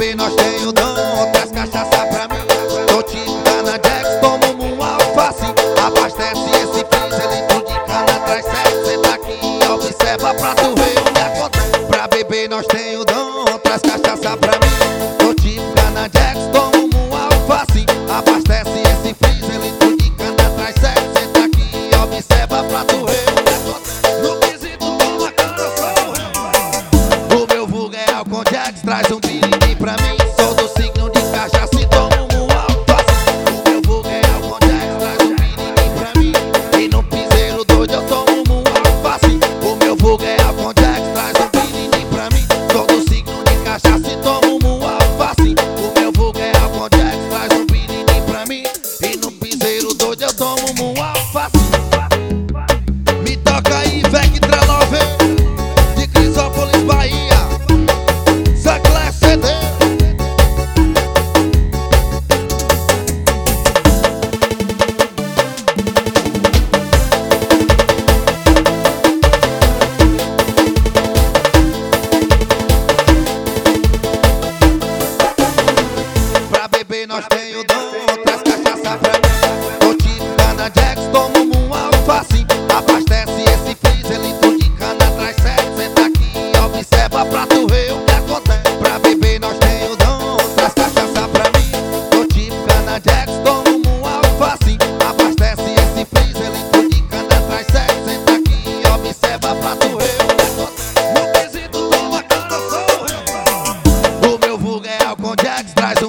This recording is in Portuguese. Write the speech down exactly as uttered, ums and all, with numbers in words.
beber nós tem o dom, traz cachaça pra mim. Tô tipo cana Jax, tomo um alface. Abastece esse freezer, litro de cana, traz sete. Senta aqui e observa pra tu ver o que acontece. Pra beber nós tem o dom, traz cachaça pra mim. Tô tipo cana Jax, tomo um alface. Abastece esse freezer, litro de cana, traz sete. Senta aqui e observa pra tu ver o que acontece. No quesito toma cana, eu sou o rei. O meu vulgo é álcool Jax, traz um piriri pra mim. Sou do signo de cachaça e tomo um alface. O meu vulgo é álcool Jax, traz um piriri pra mim. E no piseiro doido eu tomo um alface. O meu vulgo é álcool Jax, traz um piriri pra mim. Sou do signo de cachaça e tomo um alface. O meu vulgo é álcool Jax, traz um piriri pra mim. E no piseiro doido eu tomo um alface. Me toca aí, Vectra nove, de Crisópolis, Bahia. Saclé C D. Pra beber nós tem o dom, traz cachaça pra mim. Tô tipo cana Jax, tomo um alface. Abastece esse freezer, litro de cana, traz sete. Senta aqui e observa pra tu ver o que acontece. Pra beber nós tem o dom, traz cachaça pra mim. Tô tipo cana Jax, tomo um alface. Abastece esse freezer, litro de cana, traz sete. Senta aqui e observa pra tu ver o que acontece. No quesito toma cana, eu sou o rei. O meu vulgo é álcool Jax, traz um